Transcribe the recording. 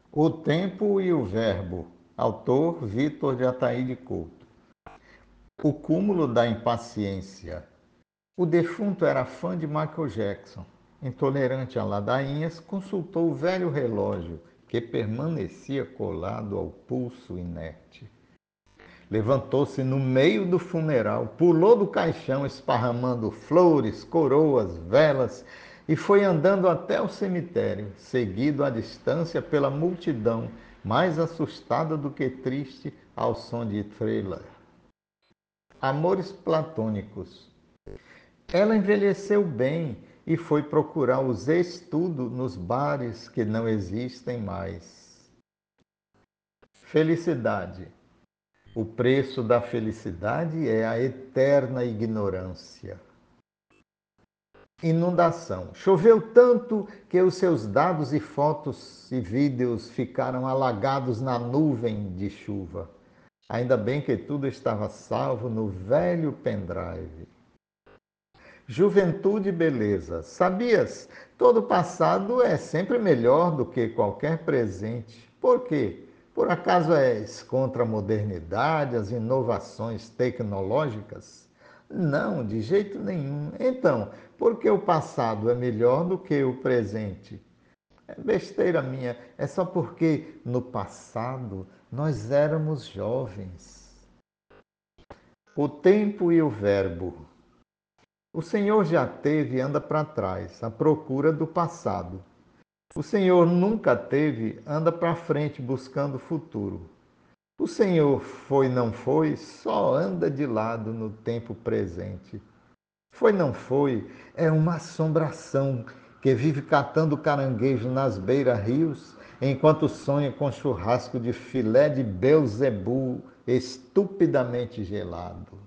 O Tempo e o Verbo, autor Vitor de Ataíde Couto. O cúmulo da impaciência. O defunto era fã de Michael Jackson. Intolerante a ladainhas, consultou o velho relógio, que permanecia colado ao pulso inerte. Levantou-se no meio do funeral, pulou do caixão esparramando flores, coroas, velas e foi andando até o cemitério, seguido à distância pela multidão, mais assustada do que triste ao som de Thriller. Amores platônicos. Ela envelheceu bem e foi procurar os estudos nos bares que não existem mais. Felicidade. O preço da felicidade é a eterna ignorância. Inundação. Choveu tanto que os seus dados e fotos e vídeos ficaram alagados na nuvem de chuva. Ainda bem que tudo estava salvo no velho pendrive. Juventude e beleza. Sabias? Todo passado é sempre melhor do que qualquer presente. Por quê? Por acaso és contra a modernidade, as inovações tecnológicas? Não, de jeito nenhum. Então, por que o passado é melhor do que o presente? É besteira minha, é só porque no passado nós éramos jovens. O tempo e o verbo. O Senhor já teve e anda para trás, à procura do passado. O Senhor nunca teve, anda para frente buscando o futuro. O Senhor foi, não foi, só anda de lado no tempo presente. Foi, não foi, é uma assombração que vive catando caranguejo nas beira-rios, enquanto sonha com churrasco de filé de Beuzebu estupidamente gelado.